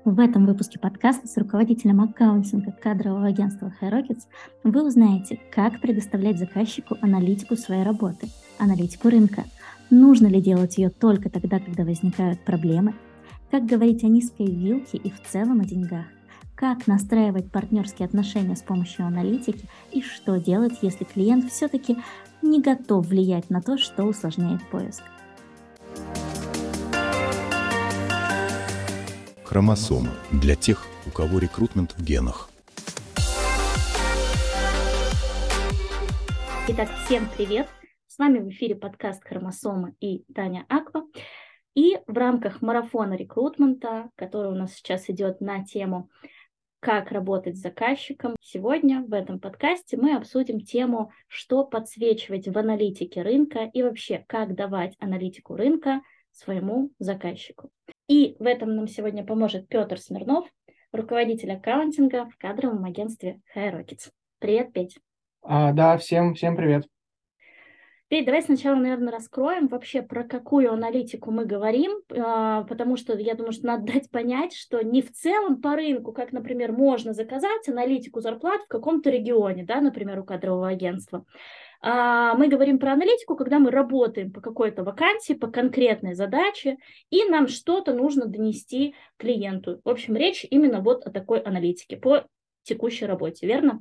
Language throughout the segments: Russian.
В этом выпуске подкаста с руководителем аккаунтинга кадрового агентства HighRockets вы узнаете, как предоставлять заказчику аналитику своей работы, аналитику рынка, нужно ли делать ее только тогда, когда возникают проблемы, как говорить о низкой вилке и в целом о деньгах, как настраивать партнерские отношения с помощью аналитики и что делать, если клиент все-таки не готов влиять на то, что усложняет поиск. Хромосома для тех, у кого рекрутмент в генах. Итак, всем привет! С вами в эфире подкаст «Хромосома» и Таня Аква. И в рамках марафона рекрутмента, который у нас сейчас идет на тему «Как работать с заказчиком», сегодня в этом подкасте мы обсудим тему, что подсвечивать в аналитике рынка и вообще, как давать аналитику рынка своему заказчику. И в этом нам сегодня поможет Петр Смирнов, руководитель аккаунтинга в кадровом агентстве HighRockets. Привет, Петь. Да, всем привет. Петь, давай сначала, наверное, раскроем вообще, про какую аналитику мы говорим, потому что я думаю, что надо дать понять, что не в целом по рынку, как, например, можно заказать аналитику зарплат в каком-то регионе, да, например, у кадрового агентства. Мы говорим про аналитику, когда мы работаем по какой-то вакансии, по конкретной задаче, и нам что-то нужно донести клиенту. В общем, речь именно вот о такой аналитике по текущей работе, верно?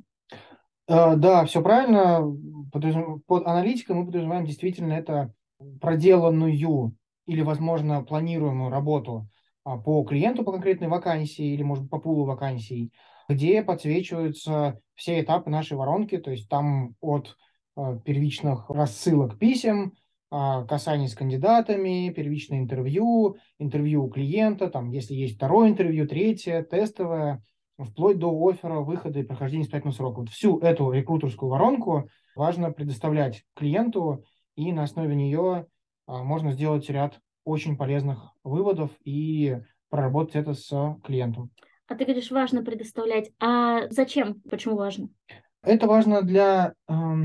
Да, все правильно. Под аналитикой мы подразумеваем действительно это проделанную или, возможно, планируемую работу по клиенту, по конкретной вакансии или, может быть, по пулу вакансий, где подсвечиваются все этапы нашей воронки, то есть там от первичных рассылок писем, касаний с кандидатами, первичное интервью, интервью у клиента, там, если есть второе интервью, третье, тестовое, вплоть до оффера, выхода и прохождения испытательного срока. Вот всю эту рекрутерскую воронку важно предоставлять клиенту, и на основе нее можно сделать ряд очень полезных выводов и проработать это с клиентом. А ты говоришь, важно предоставлять. А зачем? Почему важно? Это важно для...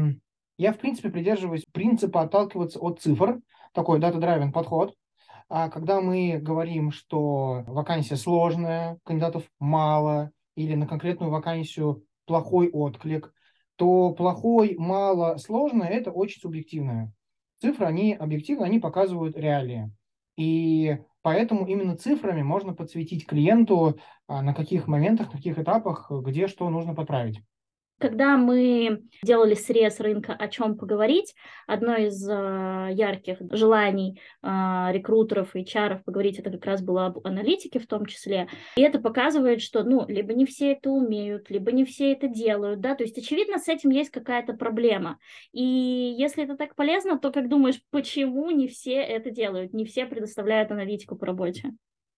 Я, в принципе, придерживаюсь принципа отталкиваться от цифр, такой data-driven подход. А когда мы говорим, что вакансия сложная, кандидатов мало, или на конкретную вакансию плохой отклик, то плохой, мало, сложно – это очень субъективно. Цифры, они объективно, они показывают реалии. И поэтому именно цифрами можно подсветить клиенту, на каких моментах, на каких этапах, где что нужно подправить. Когда мы делали срез рынка «О чем поговорить», одно из ярких желаний рекрутеров и HR поговорить, это как раз было об аналитике в том числе. И это показывает, что либо не все это умеют, либо не все это делают, да, то есть, очевидно, с этим есть какая-то проблема. И если это так полезно, то как думаешь, почему не все это делают, не все предоставляют аналитику по работе?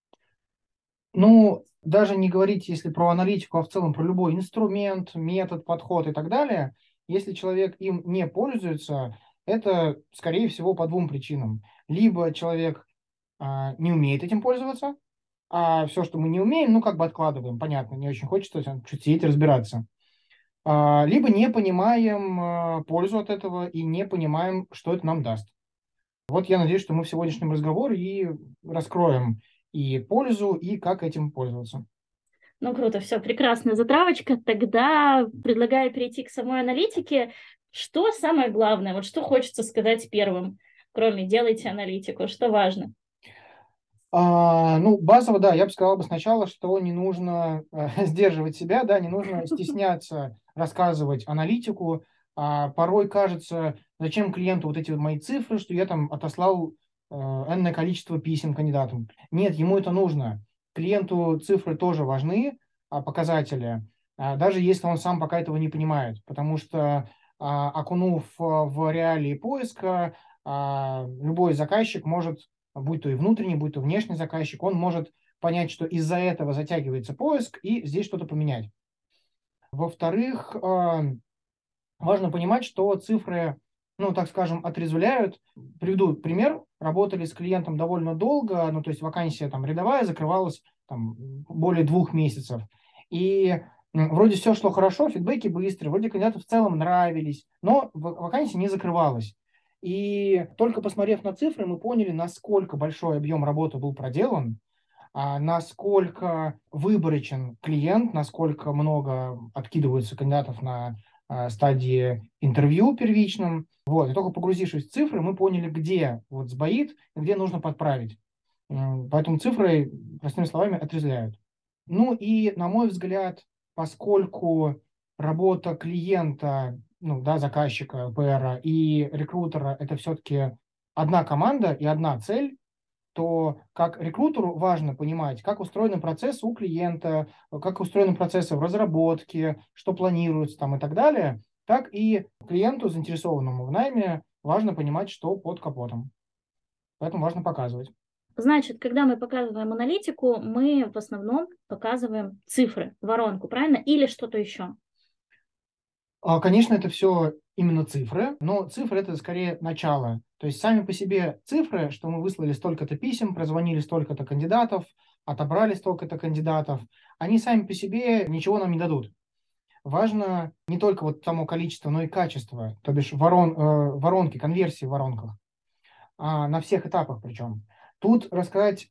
Даже не говорить, если про аналитику, а в целом про любой инструмент, метод, подход и так далее, если человек им не пользуется, это, скорее всего, по двум причинам. Либо человек не умеет этим пользоваться, а все, что мы не умеем, откладываем, понятно, не очень хочется чуть сидеть и разбираться. Либо не понимаем пользу от этого и не понимаем, что это нам даст. Вот я надеюсь, что мы в сегодняшнем разговоре и раскроем и пользу, и как этим пользоваться. Круто, все, прекрасная затравочка. Тогда предлагаю перейти к самой аналитике. Что самое главное? Вот что хочется сказать первым, кроме «делайте аналитику», что важно? Базово, да, я бы сказал сначала, что не нужно сдерживать себя, да, не нужно стесняться рассказывать аналитику. Порой кажется, зачем клиенту вот эти мои цифры, что я там отослал энное количество писем кандидатам. Нет, ему это нужно. Клиенту цифры тоже важны, показатели, даже если он сам пока этого не понимает, потому что окунув в реалии поиска, любой заказчик может, будь то и внутренний, будь то внешний заказчик, он может понять, что из-за этого затягивается поиск и здесь что-то поменять. Во-вторых, важно понимать, что цифры, так скажем, отрезвляют. Приведу пример. Работали с клиентом довольно долго, то есть вакансия там рядовая закрывалась там более 2 месяцев. И вроде все шло хорошо, фидбэки быстрые, вроде кандидаты в целом нравились, но вакансия не закрывалась. И только посмотрев на цифры, мы поняли, насколько большой объем работы был проделан, насколько выборочен клиент, насколько много откидываются кандидатов на стадии интервью первичном. Вот. И только погрузившись в цифры, мы поняли, где вот сбоит, где нужно подправить. Поэтому цифры, простыми словами, отрезвляют. Ну и, на мой взгляд, поскольку работа клиента, ну, да, заказчика, ПР и рекрутера – это все-таки одна команда и одна цель, то как рекрутеру важно понимать, как устроены процессы у клиента, как устроены процессы в разработке, что планируется там и так далее, так и клиенту, заинтересованному в найме, важно понимать, что под капотом. Поэтому важно показывать. Значит, когда мы показываем аналитику, мы в основном показываем цифры, воронку, правильно? Или что-то еще? Конечно, это все именно цифры, но цифры – это скорее начало. То есть сами по себе цифры, что мы выслали столько-то писем, прозвонили столько-то кандидатов, отобрали столько-то кандидатов, они сами по себе ничего нам не дадут. Важно не только вот само количество, но и качество, то бишь воронки, конверсии в воронках, на всех этапах причем. Тут рассказать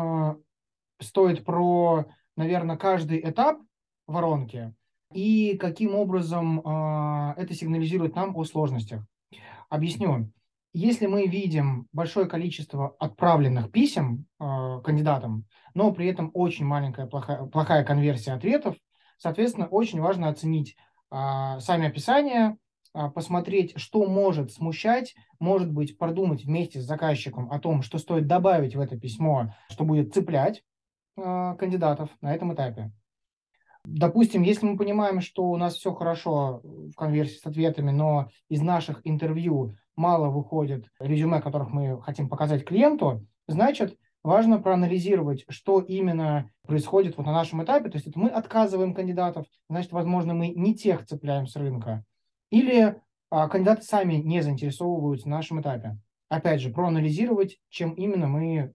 стоит про, наверное, каждый этап воронки и каким образом это сигнализирует нам о сложностях. Объясню. Если мы видим большое количество отправленных писем кандидатам, но при этом очень маленькая плохая конверсия ответов, соответственно, очень важно оценить сами описания, посмотреть, что может смущать, может быть, продумать вместе с заказчиком о том, что стоит добавить в это письмо, что будет цеплять кандидатов на этом этапе. Допустим, если мы понимаем, что у нас все хорошо в конверсии с ответами, но из наших интервью мало выходит резюме, которых мы хотим показать клиенту, значит, важно проанализировать, что именно происходит вот на нашем этапе. То есть это мы отказываем кандидатов, значит, возможно, мы не тех цепляем с рынка. Или кандидаты сами не заинтересовываются на нашем этапе. Опять же, проанализировать, чем именно мы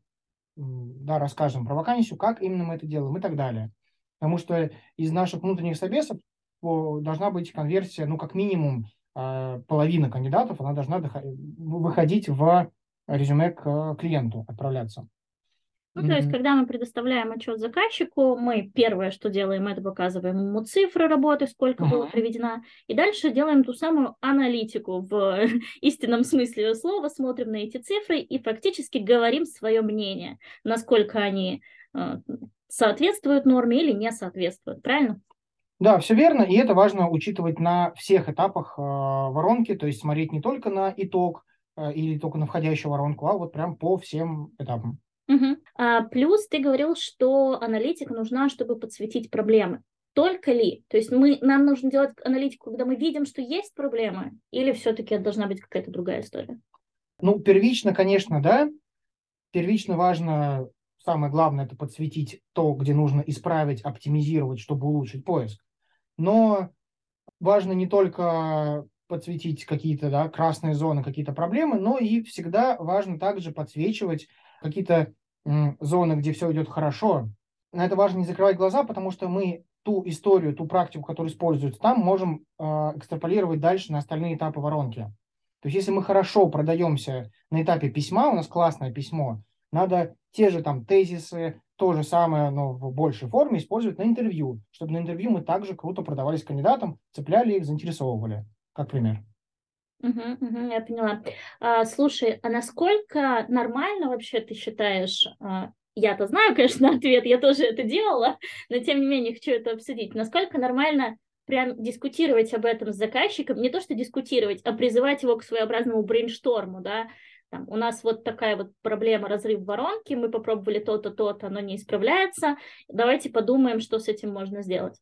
расскажем про вакансию, как именно мы это делаем и так далее. Потому что из наших внутренних собесов должна быть конверсия, ну, как минимум, половина кандидатов, она должна выходить в резюме к клиенту, отправляться. Ну, то есть, когда мы предоставляем отчет заказчику, мы первое, что делаем, это показываем ему цифры работы, сколько было приведено, и дальше делаем ту самую аналитику в истинном смысле слова, смотрим на эти цифры и фактически говорим свое мнение, насколько они соответствуют норме или не соответствуют, правильно? Да, все верно, и это важно учитывать на всех этапах воронки, то есть смотреть не только на итог или только на входящую воронку, а вот прям по всем этапам. Угу. Плюс ты говорил, что аналитика нужна, чтобы подсветить проблемы. Только ли? То есть нам нужно делать аналитику, когда мы видим, что есть проблемы, или все-таки это должна быть какая-то другая история? Ну, первично, конечно, да. Первично важно, самое главное, это подсветить то, где нужно исправить, оптимизировать, чтобы улучшить поиск. Но важно не только подсветить какие-то красные зоны, какие-то проблемы, но и всегда важно также подсвечивать какие-то зоны, где все идет хорошо. На это важно не закрывать глаза, потому что мы ту историю, ту практику, которая используется там, можем экстраполировать дальше на остальные этапы воронки. То есть если мы хорошо продаемся на этапе письма, у нас классное письмо, надо те же там тезисы, то же самое, но в большей форме использовать на интервью, чтобы на интервью мы также круто продавались кандидатам, цепляли их, заинтересовывали, как пример. Я поняла. Слушай, а насколько нормально вообще ты считаешь, я-то знаю, конечно, ответ, я тоже это делала, но тем не менее хочу это обсудить, насколько нормально прям дискутировать об этом с заказчиком, не то что дискутировать, а призывать его к своеобразному брейншторму, да, там, у нас вот такая вот проблема, разрыв воронки, мы попробовали то-то, то-то, оно не исправляется, давайте подумаем, что с этим можно сделать.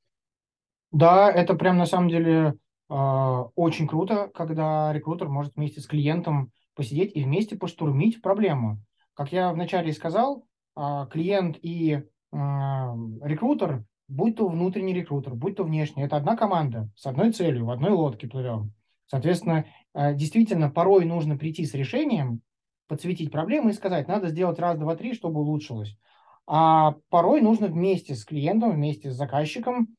Да, это прям на самом деле очень круто, когда рекрутер может вместе с клиентом посидеть и вместе поштурмить проблему. Как я вначале сказал, клиент и рекрутер, будь то внутренний рекрутер, будь то внешний, это одна команда с одной целью, в одной лодке плывем. Соответственно, действительно, порой нужно прийти с решением, подсветить проблему и сказать, надо сделать раз, два, три, чтобы улучшилось. А порой нужно вместе с клиентом, вместе с заказчиком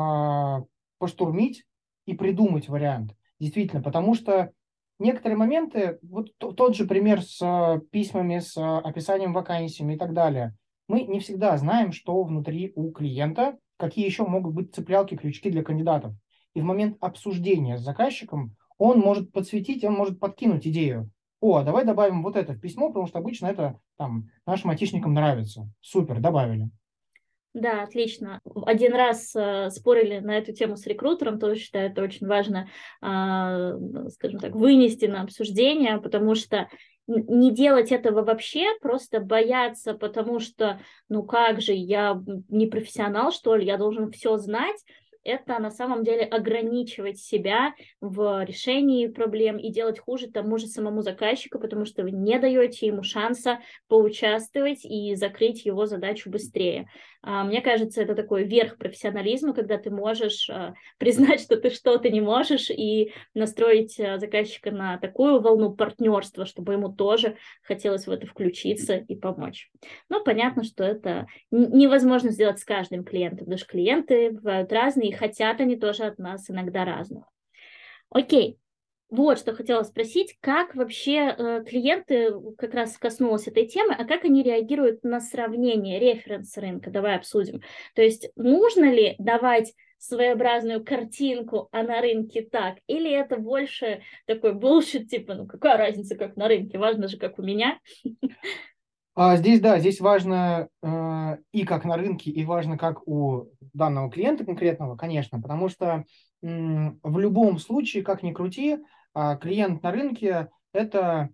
поштурмить и придумать вариант. Действительно, потому что некоторые моменты, вот тот же пример с письмами, с описанием вакансиями и так далее, мы не всегда знаем, что внутри у клиента, какие еще могут быть цеплялки, крючки для кандидатов. И в момент обсуждения с заказчиком он может подсветить, он может подкинуть идею. О, давай добавим вот это в письмо, потому что обычно это там нашим айтишникам нравится. Супер, добавили. Да, отлично. Один раз спорили на эту тему с рекрутером, тоже считаю, это очень важно, скажем так, вынести на обсуждение, потому что не делать этого вообще, просто бояться, потому что, ну как же, я не профессионал, что ли, я должен все знать, это на самом деле ограничивать себя в решении проблем и делать хуже тому же самому заказчику, потому что вы не даете ему шанса поучаствовать и закрыть его задачу быстрее. Мне кажется, это такой верх профессионализма, когда ты можешь признать, что ты что-то не можешь, и настроить заказчика на такую волну партнерства, чтобы ему тоже хотелось в это включиться и помочь. Но понятно, что это невозможно сделать с каждым клиентом, потому что клиенты бывают разные, и хотят они тоже от нас иногда разных. Окей. Вот что хотела спросить, как вообще клиенты, как раз коснулась этой темы, а как они реагируют на сравнение, референс рынка? Давай обсудим. То есть нужно ли давать своеобразную картинку, а на рынке так? Или это больше такой bullshit, типа, ну какая разница, как на рынке, важно же, как у меня? Здесь, да, здесь важно и как на рынке, и важно как у данного клиента конкретного, конечно, потому что в любом случае, как ни крути, клиент на рынке – это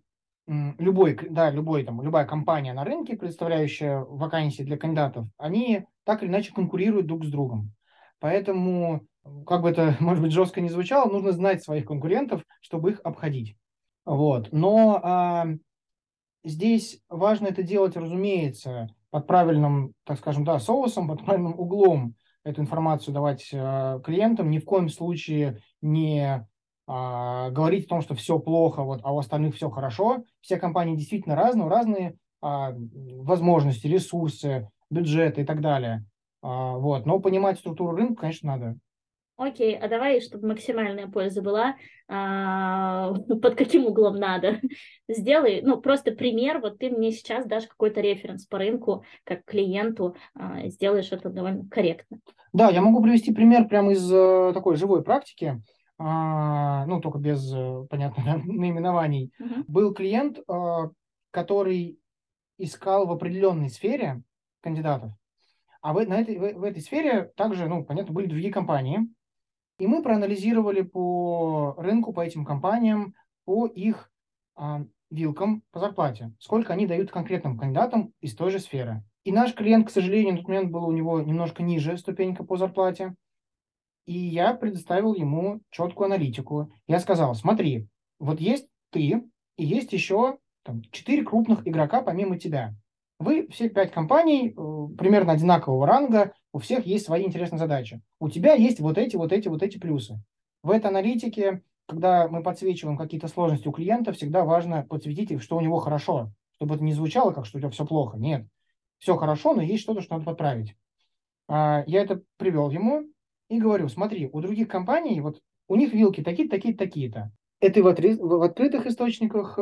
любая компания на рынке, представляющая вакансии для кандидатов, они так или иначе конкурируют друг с другом. Поэтому, как бы это, может быть, жестко не звучало, нужно знать своих конкурентов, чтобы их обходить. Вот. Но здесь важно это делать, разумеется, под правильным, так скажем, да, соусом, под правильным углом эту информацию давать клиентам. Ни в коем случае не говорить о том, что все плохо, вот, а у остальных все хорошо. Все компании действительно разные возможности, ресурсы, бюджеты и так далее. Вот. Но понимать структуру рынка, конечно, надо. Окей, а давай, чтобы максимальная польза была, под каким углом надо. Сделай, ну, просто пример, вот ты мне сейчас дашь какой-то референс по рынку, как клиенту, сделаешь это довольно корректно. Да, я могу привести пример прямо из такой живой практики, ну, только без, понятно, да, наименований. Мгм. Был клиент, который искал в определенной сфере кандидатов, а в этой сфере также, ну, понятно, были другие компании, и мы проанализировали по рынку, по этим компаниям, по их вилкам по зарплате, сколько они дают конкретным кандидатам из той же сферы. И наш клиент, к сожалению, на тот момент был у него немножко ниже ступенька по зарплате, и я предоставил ему четкую аналитику. Я сказал, смотри, вот есть ты, и есть еще там, 4 крупных игрока помимо тебя. Вы все 5 компаний примерно одинакового ранга, у всех есть свои интересные задачи. У тебя есть вот эти плюсы. В этой аналитике, когда мы подсвечиваем какие-то сложности у клиента, всегда важно подсветить их, что у него хорошо, чтобы это не звучало как, что у тебя все плохо. Нет, все хорошо, но есть что-то, что надо подправить. Я это привел ему и говорю, смотри, у других компаний, вот у них вилки такие-то, такие-то, такие-то. Это и в открытых источниках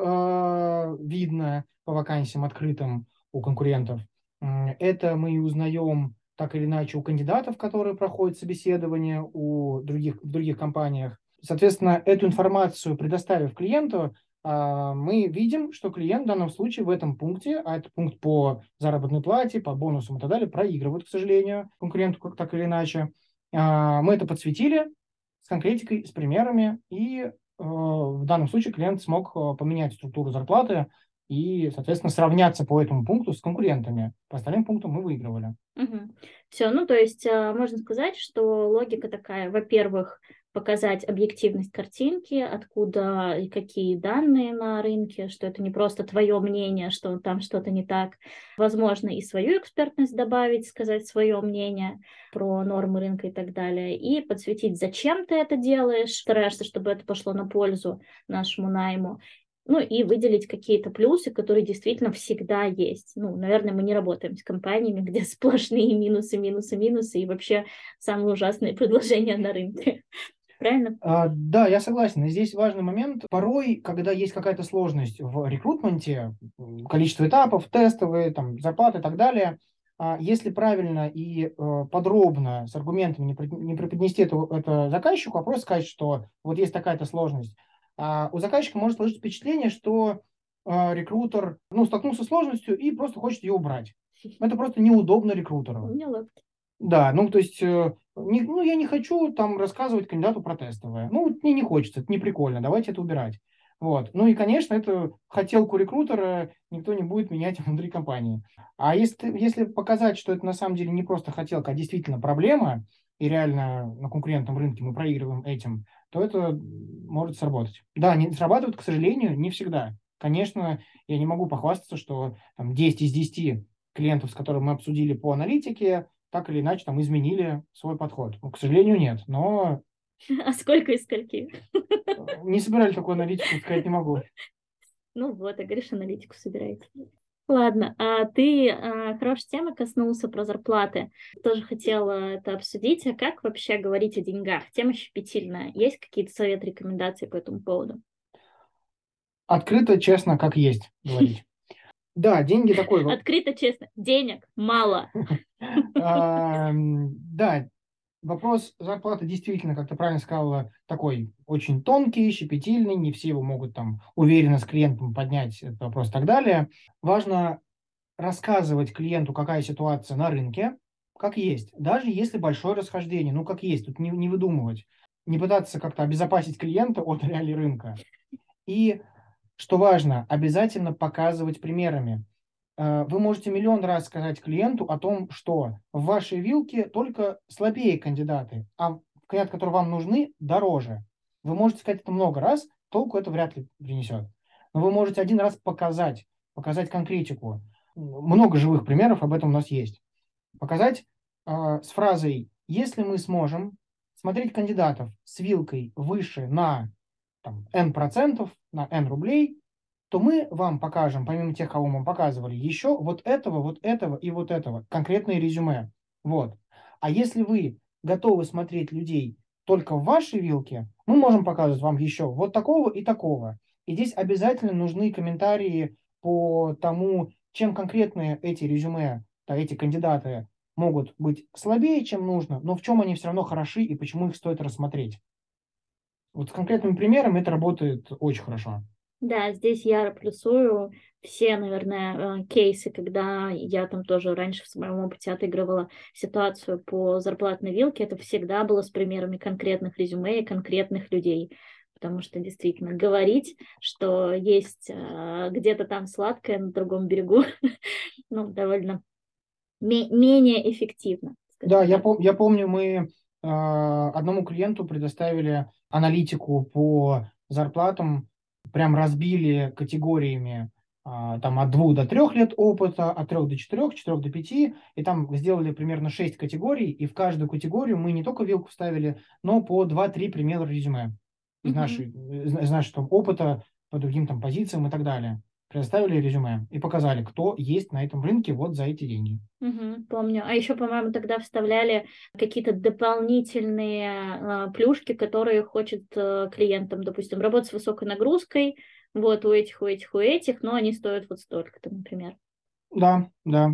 видно по вакансиям открытым у конкурентов. Это мы узнаем так или иначе у кандидатов, которые проходят собеседование в других компаниях. Соответственно, эту информацию предоставив клиенту, мы видим, что клиент в данном случае в этом пункте, а это пункт по заработной плате, по бонусам и так далее, проигрывает, к сожалению, конкуренту так или иначе. Мы это подсветили с конкретикой, с примерами, и в данном случае клиент смог поменять структуру зарплаты и, соответственно, сравняться по этому пункту с конкурентами. По остальным пунктам мы выигрывали. Угу. Все, ну то есть можно сказать, что логика такая, во-первых, показать объективность картинки, откуда и какие данные на рынке, что это не просто твое мнение, что там что-то не так. Возможно, и свою экспертность добавить, сказать свое мнение про нормы рынка и так далее, и подсветить, зачем ты это делаешь, стараешься, чтобы это пошло на пользу нашему найму. Ну и выделить какие-то плюсы, которые действительно всегда есть. Ну, наверное, мы не работаем с компаниями, где сплошные минусы, минусы, минусы и вообще самые ужасные предложения на рынке. Правильно? Да, я согласен. И здесь важный момент. Порой, когда есть какая-то сложность в рекрутменте, количество этапов, тестовые, там, зарплаты и так далее, если правильно и подробно с аргументами не преподнести это заказчику, а просто сказать, что вот есть такая-то сложность, у заказчика может сложиться впечатление, что рекрутер столкнулся с сложностью и просто хочет ее убрать. Это просто неудобно рекрутеру. Неловко. Да, то есть, я не хочу там рассказывать кандидату про тестовое. Мне не хочется, это не прикольно, давайте это убирать. Вот. И, конечно, эту хотелку рекрутера никто не будет менять внутри компании. А если показать, что это на самом деле не просто хотелка, а действительно проблема, и реально на конкурентном рынке мы проигрываем этим, то это может сработать. Да, не срабатывает, к сожалению, не всегда. Конечно, я не могу похвастаться, что там 10 из 10 клиентов, с которыми мы обсудили по аналитике, так или иначе там изменили свой подход. К сожалению, нет. Но А сколько из скольки? не собирали такую аналитику, сказать не могу. Вот, а говоришь, аналитику собираете. Ладно, а ты хорошей темы коснулся про зарплаты. Тоже хотела это обсудить. А как вообще говорить о деньгах? Тема щепетильная. Есть какие-то советы, рекомендации по этому поводу? Открыто, честно, как есть говорить. Да, деньги такой вот. Открыто, честно. Денег мало. Да, вопрос зарплаты действительно, как ты правильно сказала, такой очень тонкий, щепетильный. Не все его могут там уверенно с клиентом поднять этот вопрос и так далее. Важно рассказывать клиенту, какая ситуация на рынке, как есть. Даже если большое расхождение, как есть, тут не выдумывать. Не пытаться как-то обезопасить клиента от реалий рынка. И, что важно, обязательно показывать примерами. Вы можете миллион раз сказать клиенту о том, что в вашей вилке только слабее кандидаты, а кандидаты, которые вам нужны, дороже. Вы можете сказать это много раз, толку это вряд ли принесет. Но вы можете один раз показать конкретику. Много живых примеров об этом у нас есть. Показать с фразой «если мы сможем смотреть кандидатов с вилкой выше на N%, на N рублей, то мы вам покажем, помимо тех, кого мы вам показывали, еще вот этого и вот этого, конкретные резюме. Вот. А если вы готовы смотреть людей только в вашей вилке, мы можем показывать вам еще вот такого и такого. И здесь обязательно нужны комментарии по тому, чем конкретные эти резюме, эти кандидаты могут быть слабее, чем нужно, но в чем они все равно хороши и почему их стоит рассмотреть. Вот с конкретными примерами это работает очень хорошо. Да, здесь я плюсую все, наверное, кейсы, когда я там тоже раньше в своем опыте отыгрывала ситуацию по зарплатной вилке, это всегда было с примерами конкретных резюме и конкретных людей. Потому что действительно говорить, что есть где-то там сладкое на другом берегу, довольно менее эффективно. Да, я помню, мы одному клиенту предоставили аналитику по зарплатам, прям разбили категориями там от 2 до 3 лет опыта, от 3 до 4, 4 до 5, и там сделали примерно 6 категорий, и в каждую категорию мы не только вилку вставили, но по 2-3 примера резюме из нашего опыта по другим там позициям и так далее. Предоставили резюме и показали, кто есть на этом рынке вот за эти деньги. Помню. А еще, по-моему, тогда вставляли какие-то дополнительные плюшки, которые хочет клиентам, допустим, работать с высокой нагрузкой, вот у этих, но они стоят вот столько-то, например. Да.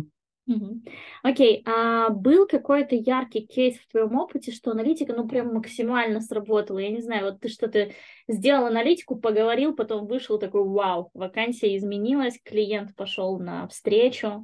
Окей, а был какой-то яркий кейс в твоем опыте, что аналитика, прям максимально сработала? Я не знаю, вот ты что-то сделал аналитику, поговорил, потом вышел такой, вау, вакансия изменилась, клиент пошел на встречу.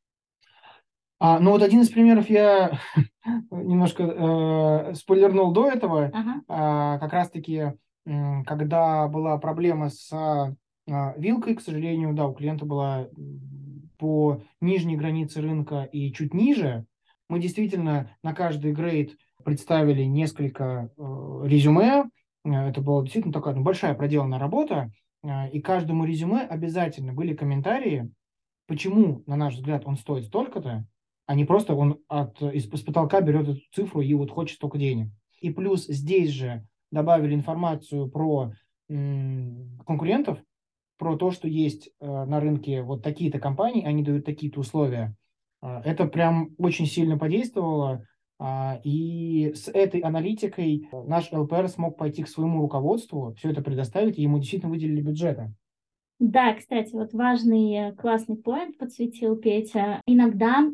Вот один из примеров я немножко спойлернул до этого. Как раз-таки, когда была проблема с вилкой, к сожалению, да, у клиента была по нижней границе рынка и чуть ниже, мы действительно на каждый грейд представили несколько резюме. Это была действительно такая большая проделанная работа. И каждому резюме обязательно были комментарии, почему, на наш взгляд, он стоит столько-то, а не просто он из потолка берет эту цифру и вот хочет столько денег. И плюс здесь же добавили информацию про конкурентов, про то, что есть на рынке вот такие-то компании, они дают такие-то условия. Это прям очень сильно подействовало. И с этой аналитикой наш ЛПР смог пойти к своему руководству, все это предоставить, и ему действительно выделили бюджеты. Да, кстати, вот важный, классный поинт подсветил Петя. Иногда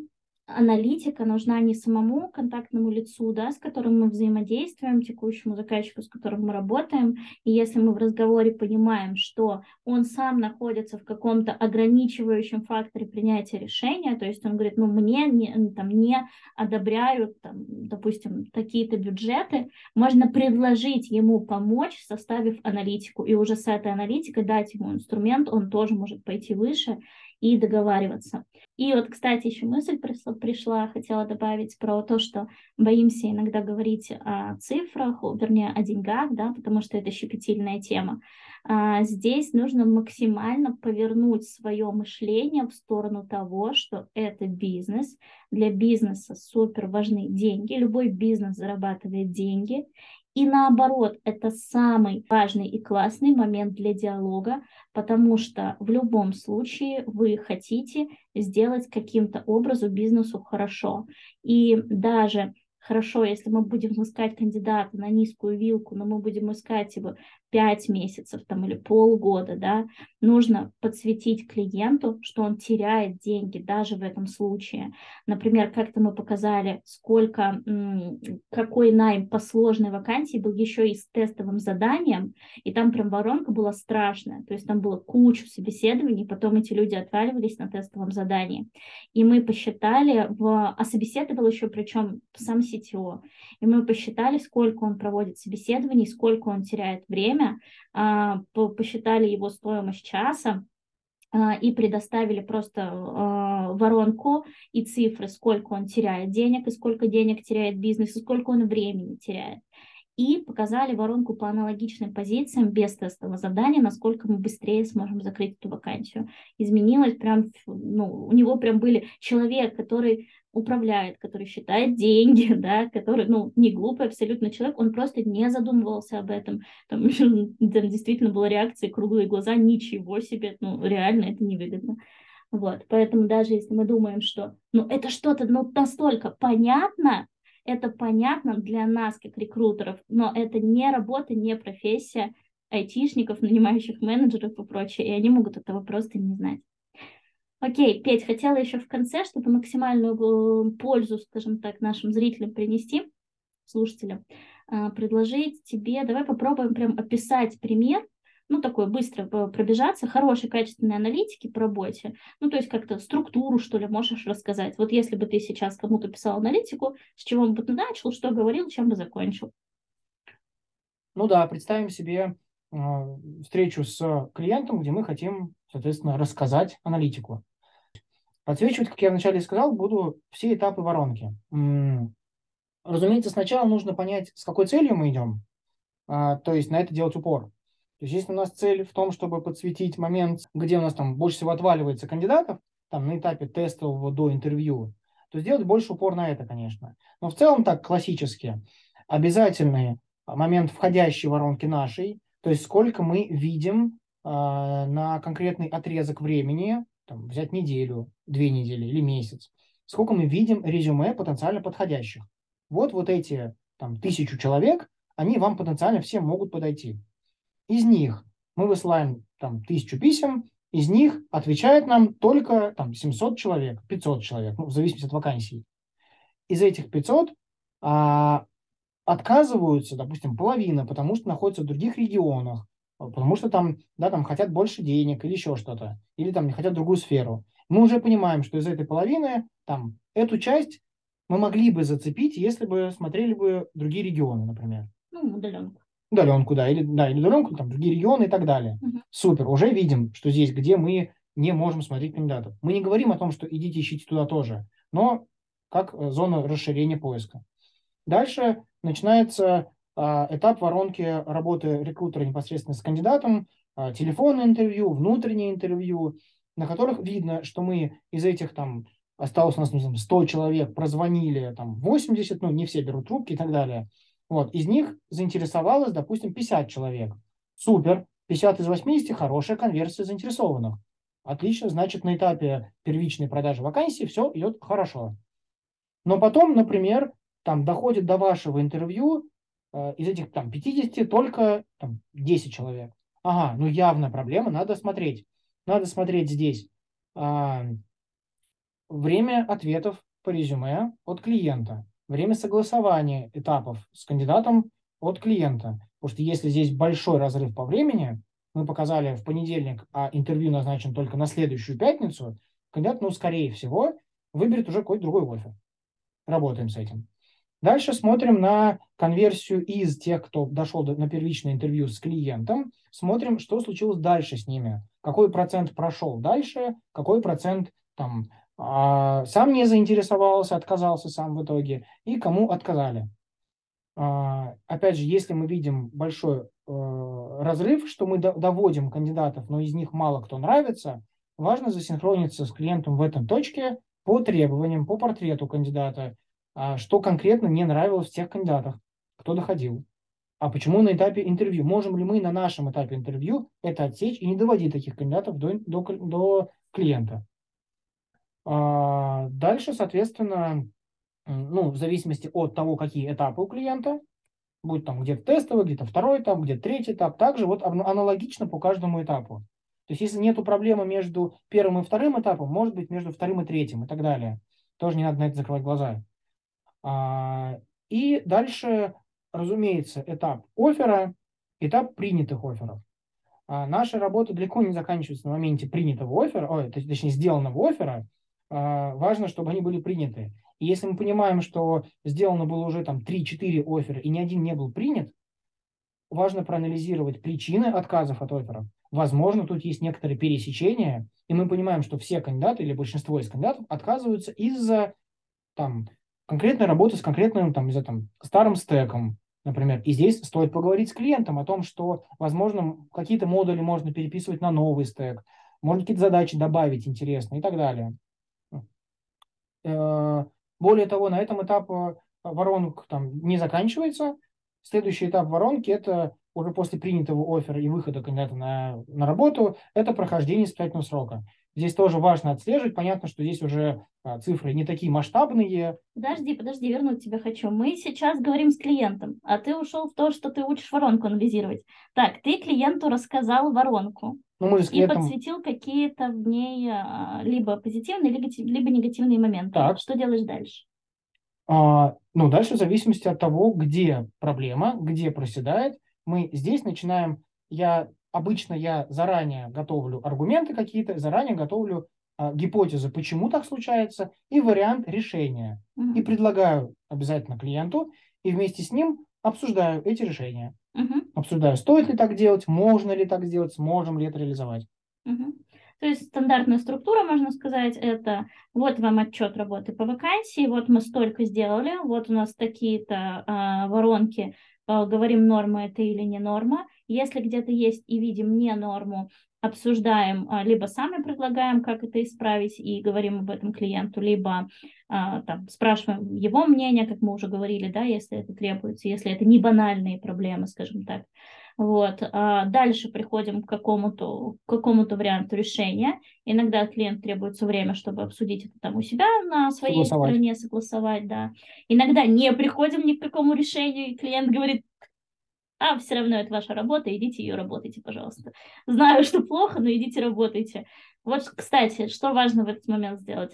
аналитика нужна не самому контактному лицу, да, с которым мы взаимодействуем, текущему заказчику, с которым мы работаем. И если мы в разговоре понимаем, что он сам находится в каком-то ограничивающем факторе принятия решения, то есть он говорит, ну, мне не одобряют, там, допустим, такие-то бюджеты, можно предложить ему помочь, составив аналитику, и уже с этой аналитикой дать ему инструмент, он тоже может пойти выше и договариваться. И вот, кстати, еще мысль пришла, хотела добавить про то, что боимся иногда говорить о цифрах, вернее, о деньгах, да, потому что это щепетильная тема. Здесь нужно максимально повернуть свое мышление в сторону того, что это бизнес. Для бизнеса супер важны деньги. Любой бизнес зарабатывает деньги. И наоборот, это самый важный и классный момент для диалога, потому что в любом случае вы хотите сделать каким-то образом бизнесу хорошо. И даже хорошо, если мы будем искать кандидата на низкую вилку, но мы будем искать его 5 месяцев там, или полгода, да, нужно подсветить клиенту, что он теряет деньги даже в этом случае. Например, как-то мы показали, какой найм по сложной вакансии был еще и с тестовым заданием, и там прям воронка была страшная, то есть там было кучу собеседований, потом эти люди отваливались на тестовом задании. И мы посчитали, а собеседовал еще причем сам CTO, и мы посчитали, сколько он проводит собеседований, сколько он теряет время, посчитали его стоимость часа, и предоставили просто воронку и цифры, сколько он теряет денег, и сколько денег теряет бизнес, и сколько он времени теряет. И показали воронку по аналогичным позициям без тестового задания, насколько мы быстрее сможем закрыть эту вакансию. Изменилось прям, у него прям были человек, который управляет, который считает деньги, да, который, не глупый абсолютно человек, он просто не задумывался об этом. Там действительно была реакция, круглые глаза, ничего себе, реально это невыгодно. Вот, поэтому даже если мы думаем, что, это что-то, настолько понятно, это понятно для нас, как рекрутеров, но это не работа, не профессия айтишников, нанимающих менеджеров и прочее, и они могут этого просто не знать. Окей, Петь, хотела еще в конце, чтобы максимальную пользу, скажем так, нашим зрителям принести, слушателям, предложить тебе, давай попробуем прям описать пример, такой быстро пробежаться, хорошей, качественной аналитики по работе, то есть как-то структуру, что ли, можешь рассказать. Вот если бы ты сейчас кому-то писал аналитику, с чего бы ты начал, что говорил, чем бы закончил? Ну да, представим себе встречу с клиентом, где мы хотим, соответственно, рассказать аналитику. Отсвечивать, как я вначале сказал, буду все этапы воронки. Разумеется, сначала нужно понять, с какой целью мы идем, то есть на это делать упор. То есть если у нас цель в том, чтобы подсветить момент, где у нас там больше всего отваливается кандидатов, там на этапе тестового до интервью, то сделать больше упор на это, конечно. Но в целом так классически обязательный момент входящей воронки нашей, то есть сколько мы видим на конкретный отрезок времени, там, взять неделю, 2 недели или месяц, сколько мы видим резюме потенциально подходящих. Вот эти там 1000 человек, они вам потенциально все могут подойти. Из них мы высылаем там 1000 писем, из них отвечает нам только там 700 человек, 500 человек, в зависимости от вакансий. Из этих 500 отказываются, допустим, половина, потому что находятся в других регионах, потому что там хотят больше денег или еще что-то, или там не хотят другую сферу. Мы уже понимаем, что из этой половины там эту часть мы могли бы зацепить, если бы смотрели бы другие регионы, например. Удаленку. Удаленку, или удаленку, там, другие регионы и так далее. Супер, уже видим, что здесь, где мы не можем смотреть кандидатов. Мы не говорим о том, что идите ищите туда тоже, но как зона расширения поиска. Дальше начинается этап воронки работы рекрутера непосредственно с кандидатом, телефонное интервью, внутреннее интервью, на которых видно, что мы из этих там осталось у нас 100 человек, прозвонили там 80, не все берут трубки и так далее. Вот, из них заинтересовалось, допустим, 50 человек. Супер, 50 из 80 хорошая конверсия заинтересованных. Отлично, значит, на этапе первичной продажи вакансий все идет хорошо. Но потом, например, там доходит до вашего интервью из этих там 50 только там, 10 человек. Ага, явно проблема, надо смотреть. Надо смотреть здесь время ответов по резюме от клиента, время согласования этапов с кандидатом от клиента. Потому что если здесь большой разрыв по времени, мы показали в понедельник, а интервью назначен только на следующую пятницу, кандидат, скорее всего, выберет уже какой-то другой оффер. Работаем с этим. Дальше смотрим на конверсию из тех, кто дошел на первичное интервью с клиентом. Смотрим, что случилось дальше с ними. Какой процент прошел дальше, какой процент сам не заинтересовался, отказался сам в итоге, и кому отказали. Опять же, если мы видим большой разрыв, что мы доводим кандидатов, но из них мало кто нравится, важно засинхрониться с клиентом в этом точке по требованиям, по портрету кандидата, что конкретно не нравилось в тех кандидатах, кто доходил. А почему на этапе интервью? Можем ли мы на нашем этапе интервью это отсечь и не доводить таких кандидатов до клиента? Дальше, соответственно, в зависимости от того, какие этапы у клиента, будет там где-то тестовый, где-то второй этап, где-то третий этап, также вот аналогично по каждому этапу. То есть если нет проблемы между первым и вторым этапом, может быть между вторым и третьим и так далее. Тоже не надо на это закрывать глаза. И дальше, разумеется, этап оффера, этап принятых офферов. Наша работа далеко не заканчивается на моменте принятого оффера, точнее сделанного оффера. Важно, чтобы они были приняты. И если мы понимаем, что сделано было уже там 3-4 оффера и ни один не был принят, важно проанализировать причины отказов от офферов. Возможно, тут есть некоторые пересечения, и мы понимаем, что все кандидаты или большинство из кандидатов отказываются из-за конкретной работы с конкретным старым стеком, например. И здесь стоит поговорить с клиентом о том, что, возможно, какие-то модули можно переписывать на новый стек, можно какие-то задачи добавить интересные и так далее. Более того, на этом этап воронок не заканчивается. Следующий этап воронки – это уже после принятого оффера и выхода кандидата на работу, это прохождение испытательного срока. Здесь тоже важно отслеживать. Понятно, что здесь уже цифры не такие масштабные. Подожди, вернуть тебя хочу. Мы сейчас говорим с клиентом, а ты ушел в то, что ты учишь воронку анализировать. Так, ты клиенту рассказал воронку и подсветил какие-то в ней либо позитивные, либо негативные моменты. Так. Что делаешь дальше? Дальше в зависимости от того, где проблема, где проседает, мы здесь начинаем, я заранее готовлю аргументы какие-то, заранее готовлю гипотезы, почему так случается, и вариант решения. И предлагаю обязательно клиенту, и вместе с ним обсуждаю эти решения. Обсуждаю, стоит ли так делать, можно ли так сделать, сможем ли это реализовать. То есть стандартная структура, можно сказать, это вот вам отчет работы по вакансии, вот мы столько сделали, вот у нас такие-то воронки, говорим, норма это или не норма. Если где-то есть и видим не норму, обсуждаем, либо сами предлагаем, как это исправить, и говорим об этом клиенту, либо спрашиваем его мнение, как мы уже говорили, да, если это требуется, если это не банальные проблемы, скажем так. Вот. Дальше приходим к какому-то варианту решения. Иногда клиент требуется время, чтобы обсудить это у себя на своей стороне, согласовать, да. Иногда не приходим ни к какому решению, и клиент говорит, все равно это ваша работа, идите ее работайте, пожалуйста. Знаю, что плохо, но идите работайте. Вот, кстати, что важно в этот момент сделать?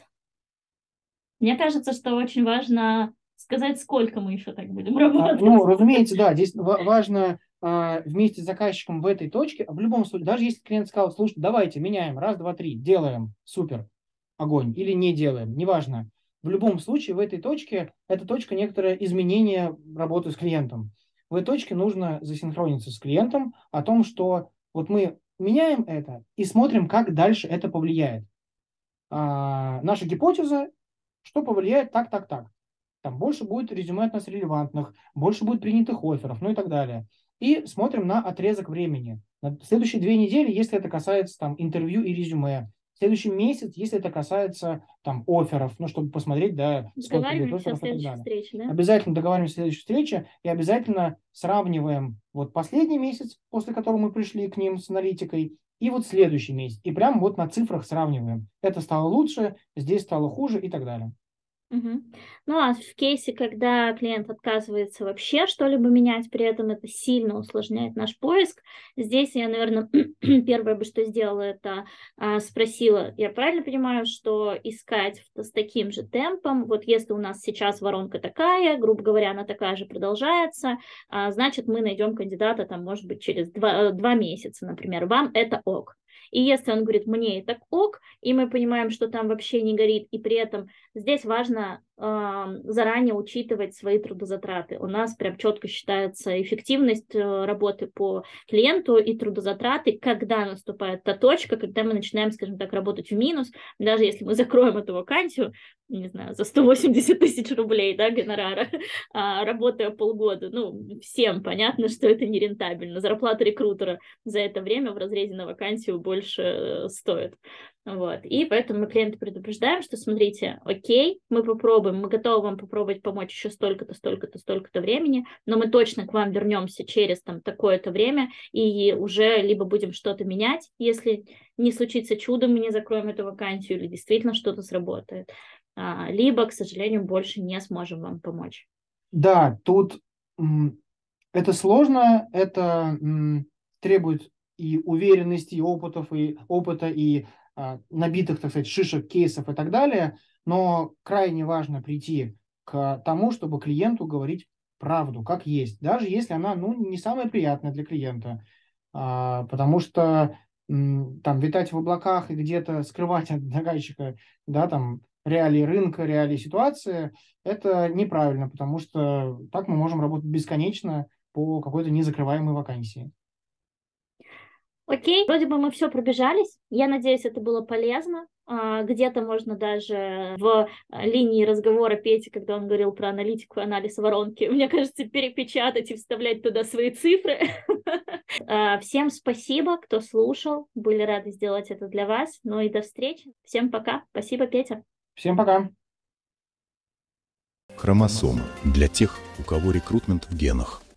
Мне кажется, что очень важно сказать, сколько мы еще так будем работать. Разумеется, да, здесь важно вместе с заказчиком в этой точке, в любом случае, даже если клиент сказал, слушай, давайте меняем, раз, два, три, делаем, супер, огонь, или не делаем, неважно. В любом случае в этой точке, эта точка некоторое изменение работы с клиентом. В этой точке нужно засинхрониться с клиентом о том, что вот мы меняем это и смотрим, как дальше это повлияет. Наша гипотеза, что повлияет так. Там больше будет резюме от нас релевантных, больше будет принятых офферов, и так далее. И смотрим на отрезок времени. На следующие 2 недели, если это касается интервью и резюме. Следующий месяц, если это касается офферов, чтобы посмотреть, да, сколько будет офферов и так далее. Встрече, да? Обязательно договариваемся о следующей встрече и обязательно сравниваем последний месяц, после которого мы пришли к ним с аналитикой, и следующий месяц. И прямо на цифрах сравниваем. Это стало лучше, здесь стало хуже и так далее. Мгм. Ну а в кейсе, когда клиент отказывается вообще что-либо менять, при этом это сильно усложняет наш поиск, здесь я, наверное, первое бы, что сделала, это спросила, я правильно понимаю, что искать с таким же темпом, вот если у нас сейчас воронка такая, грубо говоря, она такая же продолжается, значит, мы найдем кандидата, там, может быть, через 2 месяца, например, вам это ок. И если он говорит, мне это ок, и мы понимаем, что там вообще не горит, и при этом здесь важно заранее учитывать свои трудозатраты. У нас прям четко считается эффективность работы по клиенту и трудозатраты, когда наступает та точка, когда мы начинаем, скажем так, работать в минус, даже если мы закроем эту вакансию, не знаю, за 180 тысяч рублей, да, гонорара, работая полгода, ну, всем понятно, что это нерентабельно. Зарплата рекрутера за это время в разрезе на вакансию больше стоит. Вот. И поэтому мы клиента предупреждаем, что смотрите, окей, мы попробуем, мы готовы вам попробовать помочь еще столько-то, столько-то, столько-то времени, но мы точно к вам вернемся через там такое-то время и уже либо будем что-то менять, если не случится чудо, мы не закроем эту вакансию или действительно что-то сработает, либо, к сожалению, больше не сможем вам помочь. Да, тут это сложно, это требует и уверенности, и опыта, и набитых, так сказать, шишек, кейсов и так далее, но крайне важно прийти к тому, чтобы клиенту говорить правду, как есть, даже если она, ну, не самая приятная для клиента, потому что там витать в облаках и где-то скрывать от заказчика, да, там реалии рынка, реалии ситуации, это неправильно, потому что так мы можем работать бесконечно по какой-то незакрываемой вакансии. Окей, вроде бы мы все пробежались. Я надеюсь, это было полезно. Где-то можно даже в линии разговора Пети, когда он говорил про аналитику и анализ воронки, мне кажется, перепечатать и вставлять туда свои цифры. Всем спасибо, кто слушал. Были рады сделать это для вас. Ну и до встречи. Всем пока. Спасибо, Петя. Всем пока! Хромосома для тех, у кого рекрутмент в генах.